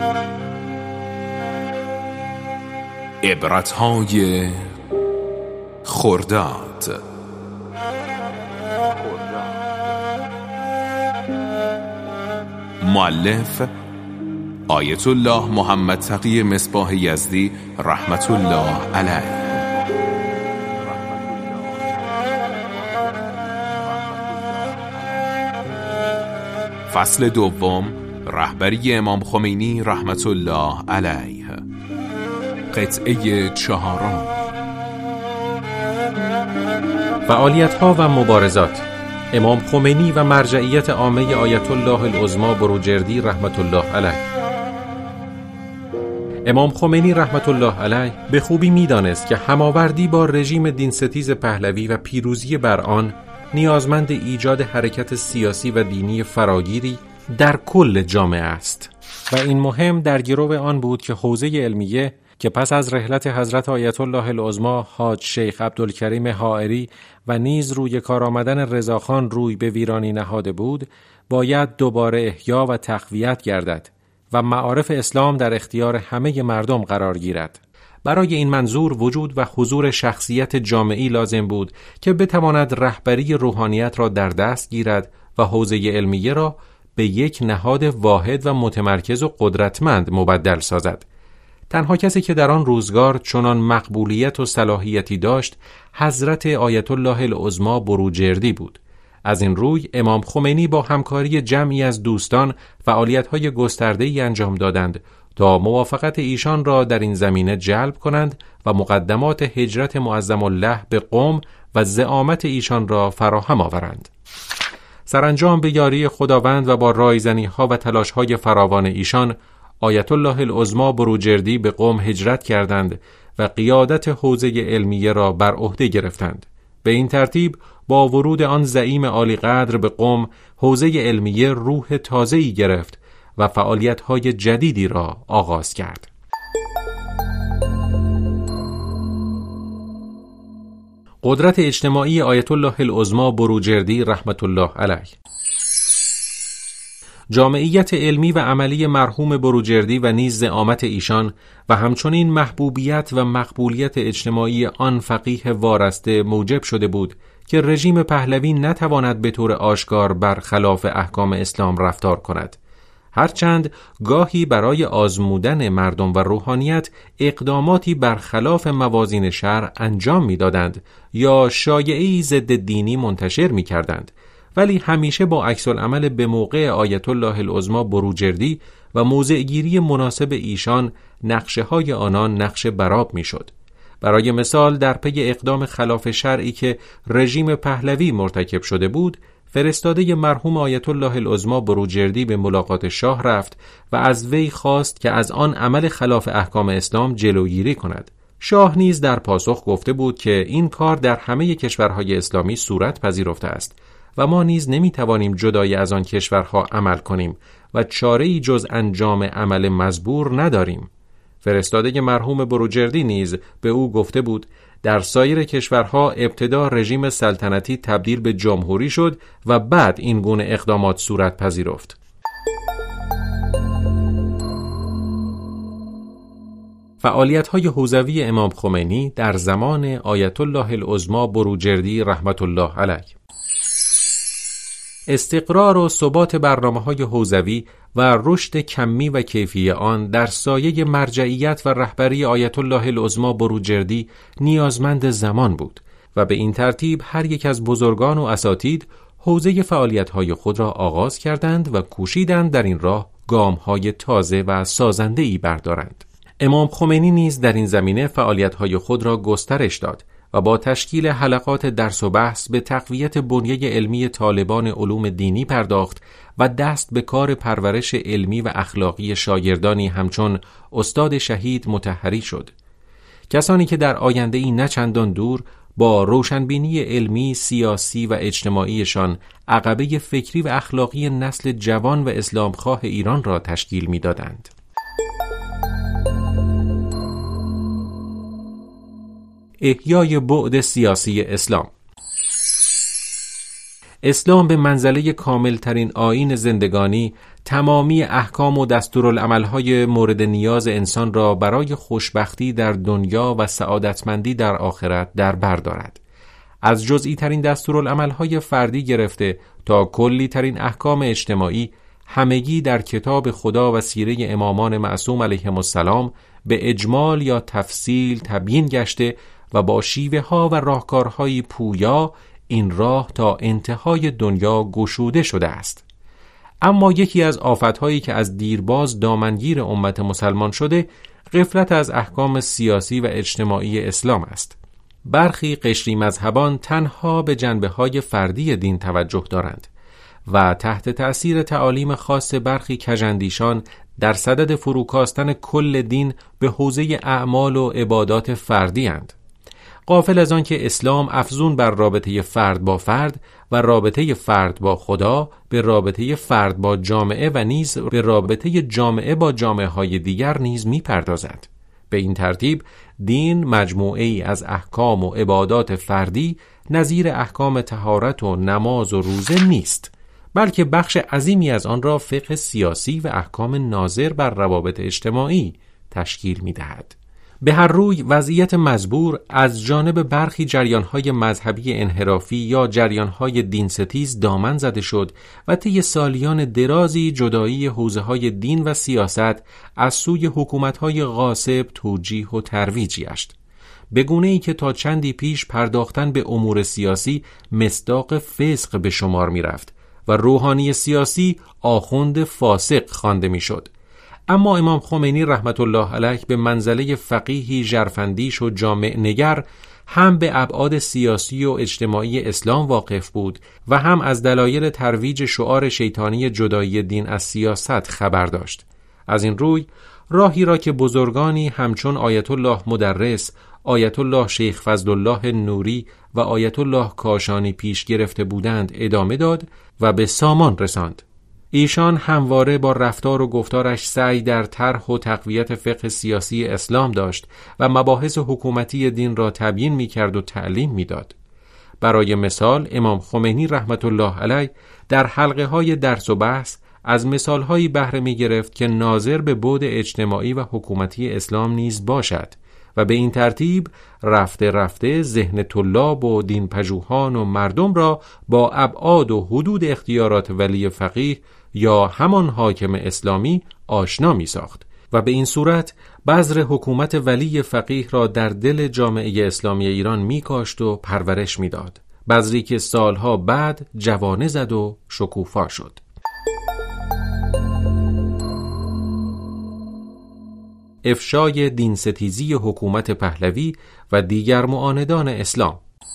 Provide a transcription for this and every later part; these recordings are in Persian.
عبرت‌های خرداد. مؤلف آیت الله محمد تقی مصباح یزدی رحمت الله علیه. فصل دوم، رهبری امام خمینی رحمت الله علیه. قطعه چهارم، فعالیت‌ها و مبارزات امام خمینی و مرجعیت عامه آیت الله العظمی بروجردی رحمت الله علیه. امام خمینی رحمت الله علیه به خوبی می‌دانست که هماوردی با رژیم دینستیز پهلوی و پیروزی بر آن نیازمند ایجاد حرکت سیاسی و دینی فراگیری در کل جامعه است و این مهم در گرو آن بود که حوزه علمیه که پس از رحلت حضرت آیت الله العظمی حاج شیخ عبدالکریم حائری و نیز روی کار آمدن رضاخان روی به ویرانی نهاده بود، باید دوباره احیا و تقویت گردد و معارف اسلام در اختیار همه مردم قرار گیرد. برای این منظور وجود و حضور شخصیت جامعی لازم بود که بتواند رهبری روحانیت را در دست گیرد و حوزه علمیه را به یک نهاد واحد و متمرکز و قدرتمند مبدل سازد. تنها کسی که در آن روزگار چنان مقبولیت و صلاحیتی داشت حضرت آیت الله العظمی بروجردی بود. از این روی امام خمینی با همکاری جمعی از دوستان فعالیت‌های گسترده‌ای انجام دادند تا موافقت ایشان را در این زمینه جلب کنند و مقدمات هجرت معظم الله به قم و زعامت ایشان را فراهم آورند. سرانجام به یاری خداوند و با رایزنی‌ها و تلاش‌های فراوان ایشان آیت الله العظمی بروجردی به قم هجرت کردند و قیادت حوزه علمیه را بر عهده گرفتند. به این ترتیب با ورود آن زعیم عالی قدر به قم، حوزه علمیه روح تازه‌ای گرفت و فعالیت‌های جدیدی را آغاز کرد. قدرت اجتماعی آیت الله العظمی بروجردی رحمت الله علیه. جامعیت علمی و عملی مرحوم بروجردی و نیز زعامت ایشان و همچنین محبوبیت و مقبولیت اجتماعی آن فقیه وارسته موجب شده بود که رژیم پهلوی نتواند به طور آشکار بر خلاف احکام اسلام رفتار کند. هرچند گاهی برای آزمودن مردم و روحانیت اقداماتی برخلاف موازین شرع انجام می‌دادند یا شایعه‌ای ضد دینی منتشر می‌کردند، ولی همیشه با عکس‌العمل به موقع آیت الله العظمی بروجردی و موضع‌گیری مناسب ایشان نقشه‌های آنان نقش براب می‌شد. برای مثال در پی اقدام خلاف شرعی که رژیم پهلوی مرتکب شده بود، فرستاده مرحوم آیت الله العظمی بروجردی به ملاقات شاه رفت و از وی خواست که از آن عمل خلاف احکام اسلام جلوگیری کند. شاه نیز در پاسخ گفته بود که این کار در همه کشورهای اسلامی صورت پذیرفته است و ما نیز نمیتوانیم جدای از آن کشورها عمل کنیم و چاره‌ای جز انجام عمل مزبور نداریم. فرستاده مرحوم بروجردی نیز به او گفته بود در سایر کشورها ابتدا رژیم سلطنتی تبدیل به جمهوری شد و بعد این گونه اقدامات صورت پذیرفت. فعالیت‌های حوزوی امام خمینی در زمان آیت الله العظمی بروجردی رحمت الله علیه. استقرار و ثبات برنامه‌های حوزوی و رشد کمی و کیفی آن در سایه مرجعیت و رهبری آیت الله العظمی بروجردی نیازمند زمان بود و به این ترتیب هر یک از بزرگان و اساتید حوزه فعالیت‌های خود را آغاز کردند و کوشیدند در این راه گام‌های تازه و سازنده‌ای بردارند. امام خمینی نیز در این زمینه فعالیت‌های خود را گسترش داد و با تشکیل حلقات درس و بحث به تقویت بنیه علمی طالبان علوم دینی پرداخت و دست به کار پرورش علمی و اخلاقی شاگردانی همچون استاد شهید مطهری شد. کسانی که در آینده‌ای نه چندان دور با روشنبینی علمی، سیاسی و اجتماعیشان عقبه فکری و اخلاقی نسل جوان و اسلامخواه ایران را تشکیل می‌دادند. احیای بعد سیاسی اسلام. اسلام به منزله کاملترین آیین زندگانی تمامی احکام و دستورالعملهای مورد نیاز انسان را برای خوشبختی در دنیا و سعادتمندی در آخرت در بر دارد. از جزئی ترین دستورالعملهای فردی گرفته تا کلی ترین احکام اجتماعی همگی در کتاب خدا و سیره امامان معصوم علیهم السلام به اجمال یا تفصیل تبیین گشته و با شیوه ها و راهکارهای پویا این راه تا انتهای دنیا گشوده شده است. اما یکی از آفت‌هایی که از دیرباز دامنگیر امت مسلمان شده غفلت از احکام سیاسی و اجتماعی اسلام است. برخی قشری مذهبان تنها به جنبه‌های فردی دین توجه دارند و تحت تأثیر تعالیم خاص برخی کژاندیشان در صدد فروکاستن کل دین به حوزه اعمال و عبادات فردی اند. غافل از آن که اسلام افزون بر رابطه فرد با فرد و رابطه فرد با خدا به رابطه فرد با جامعه و نیز به رابطه جامعه با جامعه های دیگر نیز می‌پردازد. به این ترتیب دین مجموعه ای از احکام و عبادات فردی نظیر احکام طهارت و نماز و روزه نیست، بلکه بخش عظیمی از آن را فقه سیاسی و احکام ناظر بر روابط اجتماعی تشکیل می‌دهد. به هر روی وضعیت مزبور از جانب برخی جریان‌های مذهبی انحرافی یا جریان‌های دینستیز دامن زده شد و طی سالیان درازی جدایی حوزه‌های دین و سیاست از سوی حکومت‌های غاصب توجیه و ترویج گشت، به گونه‌ای که تا چندی پیش پرداختن به امور سیاسی مصداق فسق به شمار می‌رفت و روحانی سیاسی آخوند فاسق خوانده می‌شد. اما امام خمینی رحمت الله علیه به منزله فقیهی ژرفاندیش و جامع نگر هم به ابعاد سیاسی و اجتماعی اسلام واقف بود و هم از دلایل ترویج شعار شیطانی جدایی دین از سیاست خبر داشت. از این روی راهی را که بزرگانی همچون آیت الله مدرس، آیت الله شیخ فضلالله نوری و آیت الله کاشانی پیش گرفته بودند ادامه داد و به سامان رساند. ایشان همواره با رفتار و گفتارش سعی در طرح و تقویت فقه سیاسی اسلام داشت و مباحث حکومتی دین را تبیین می‌کرد و تعلیم می‌داد. برای مثال امام خمینی رحمت الله علیه در حلقه‌های درس و بحث از مثال‌هایی بهره می‌گرفت که ناظر به بعد اجتماعی و حکومتی اسلام نیز باشد و به این ترتیب رفته رفته ذهن طلاب و دین پژوهان و مردم را با ابعاد و حدود اختیارات ولی فقیه یا همان حاکم اسلامی آشنا می ساخت و به این صورت بذر حکومت ولی فقیه را در دل جامعه اسلامی ایران می کاشت و پرورش می داد، بذری که سالها بعد جوانه زد و شکوفا شد. افشای دینستیزی حکومت پهلوی و دیگر معاندان اسلام.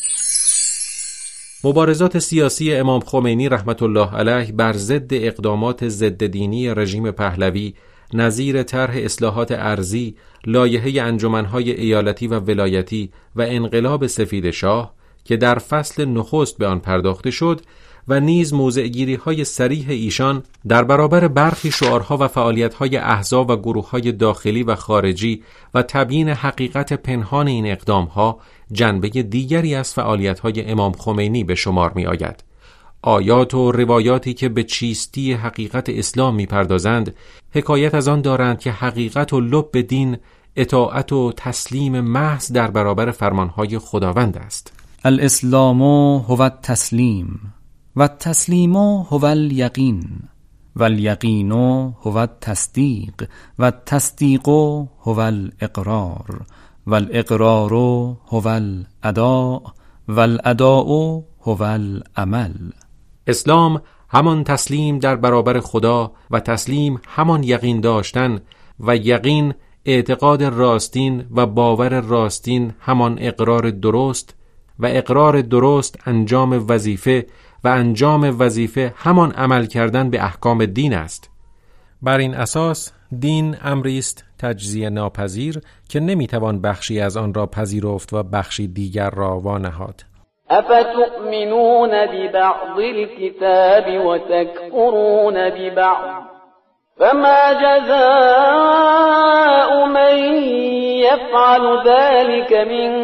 مبارزات سیاسی امام خمینی رحمت الله علیه بر ضد اقدامات ضد دینی رژیم پهلوی نظیر طرح اصلاحات ارضی، لایحه انجمنهای ایالتی و ولایتی و انقلاب سفید شاه که در فصل نخست به آن پرداخته شد و نیز موضع‌گیری‌های صریح ایشان در برابر برخی شعارها و فعالیت‌های احزاب و گروه‌های داخلی و خارجی و تبیین حقیقت پنهان این اقدام‌ها جنبه دیگری از فعالیت‌های امام خمینی به شمار می‌آید. آیات و روایاتی که به چیستی حقیقت اسلام می‌پردازند حکایت از آن دارند که حقیقت و لب دین اطاعت و تسلیم محض در برابر فرمان‌های خداوند است. الاسلام هو التسلیم و التسلیم هو الیقین و الیقین هو التصدیق و التصدیق هو الاقرار و الاقرار هو الاداء و الاداء هو العمل. اسلام همان تسلیم در برابر خدا و تسلیم همان یقین داشتن و یقین اعتقاد راستین و باور راستین همان اقرار درست و اقرار درست انجام وظیفه و انجام وظیفه همان عمل کردن به احکام دین است. بر این اساس دین امری است تجزیه ناپذیر که نمیتوان بخشی از آن را پذیرفت و بخشی دیگر را وانهاد. افتؤمنون ببعض الكتاب وتكفرون ببعض فما جزاء من يفعل ذلك منكم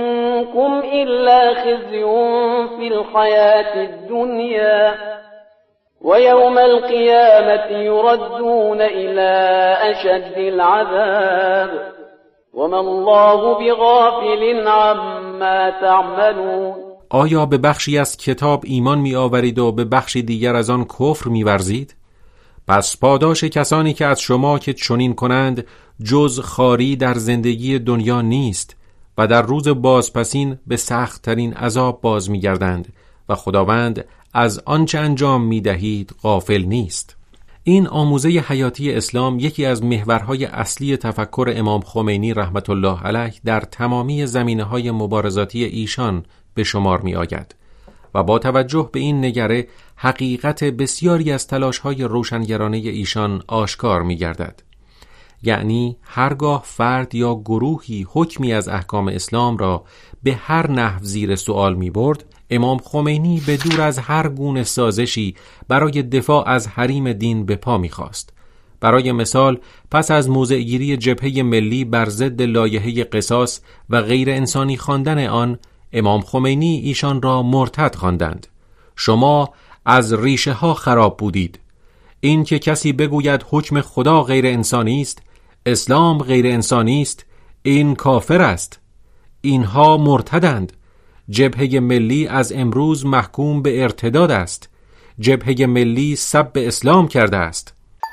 منكم إلا خزي في الحياة الدنيا ويوم القيامة يردون إلى أشد العذاب وما الله بغافل عما تعملون. آیا به بخشی از کتاب ایمان می آورید و به بخشی دیگر از آن کفر می ورزید؟ پس پاداش کسانی که از شما که چنین کنند جز خواری در زندگی دنیا نیست و در روز بازپسین به سخت ترین عذاب باز می گردند و خداوند از آنچه انجام می دهید غافل نیست. این آموزه حیاتی اسلام یکی از محورهای اصلی تفکر امام خمینی رحمت الله علیه در تمامی زمینه‌های مبارزاتی ایشان به شمار می آید و با توجه به این نگره حقیقت بسیاری از تلاش‌های روشنگرانه ایشان آشکار می گردد. یعنی هرگاه فرد یا گروهی حکمی از احکام اسلام را به هر نحو زیر سؤال می برد، امام خمینی به دور از هر گونه سازشی برای دفاع از حریم دین به پا می خواست. برای مثال پس از موضع‌گیری جبهه ملی بر ضد لایحه قصاص و غیر انسانی خواندن آن، امام خمینی ایشان را مرتد خواندند. شما از ریشه ها خراب بودید. این که کسی بگوید حکم خدا غیر انسانی است، اسلام غیر انسانی است، این کافر است. اینها مرتدند. جبهه ملی از امروز محکوم به ارتداد است. جبهه ملی سب اسلام کرده است.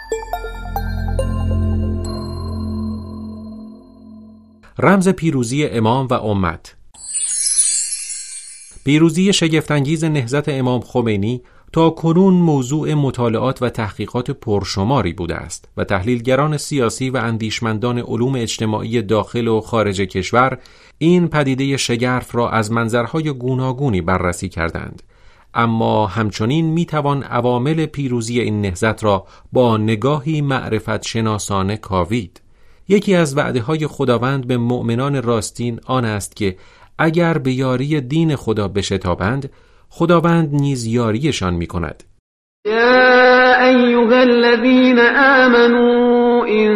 رمز پیروزی امام و امت. پیروزی شگفت‌انگیز نهضت امام خمینی تا کنون موضوع مطالعات و تحقیقات پرشماری بوده است و تحلیلگران سیاسی و اندیشمندان علوم اجتماعی داخل و خارج کشور این پدیده شگرف را از منظرهای گوناگونی بررسی کردند. اما همچنین میتوان عوامل پیروزی این نهضت را با نگاهی معرفت شناسانه کاوید. یکی از وعده‌های خداوند به مؤمنان راستین آن است که اگر به یاری دین خدا بشتابند، خداوند نیز یاریشان می کند. یا ایها الذین آمنوا ان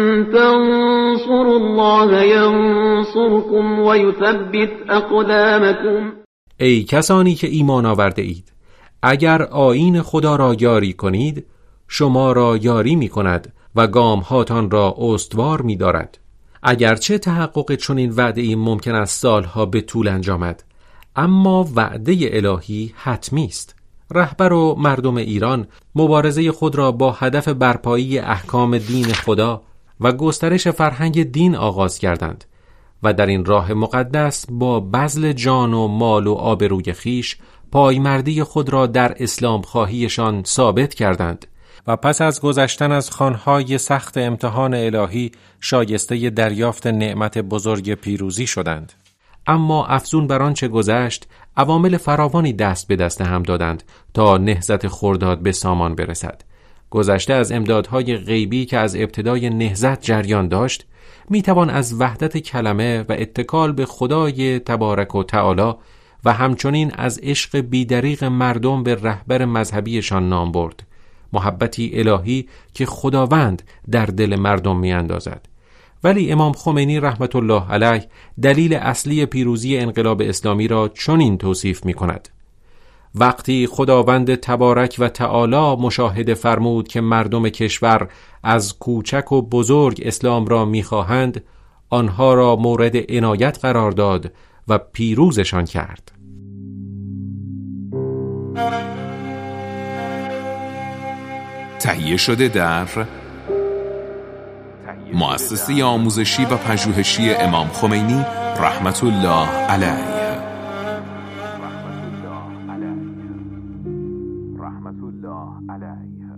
تنصروا الله ینصركم و یثبت اقدامکم. ای کسانی که ایمان آورده اید، اگر آیین خدا را یاری کنید، شما را یاری می کند و گامهاتان را استوار می دارد. اگرچه تحقق چنین وعده‌ای ممکن است سالها به طول انجامد، اما وعده الهی حتمی است. رهبر و مردم ایران مبارزه خود را با هدف برپایی احکام دین خدا و گسترش فرهنگ دین آغاز کردند و در این راه مقدس با بذل جان و مال و آبروی خیش پایمردی خود را در اسلام خواهیشان ثابت کردند و پس از گذشتن از خوانهای سخت امتحان الهی شایسته دریافت نعمت بزرگ پیروزی شدند. اما افزون بر آنچه گذشت، عوامل فراوانی دست به دست هم دادند تا نهضت خرداد به سامان برسد. گذشته از امدادهای غیبی که از ابتدای نهضت جریان داشت، میتوان از وحدت کلمه و اتکال به خدای تبارک و تعالی و همچنین از عشق بیدریغ مردم به رهبر مذهبیشان نام برد. محبتی الهی که خداوند در دل مردم میاندازد. ولی امام خمینی رحمت الله علیه دلیل اصلی پیروزی انقلاب اسلامی را چنین توصیف می کند: وقتی خداوند تبارک و تعالی مشاهده فرمود که مردم کشور از کوچک و بزرگ اسلام را می خواهند، آنها را مورد عنایت قرار داد و پیروزشان کرد. تهیه شده در مؤسسه آموزشی و پژوهشی امام خمینی رحمت الله علیه. رحمت الله علیه.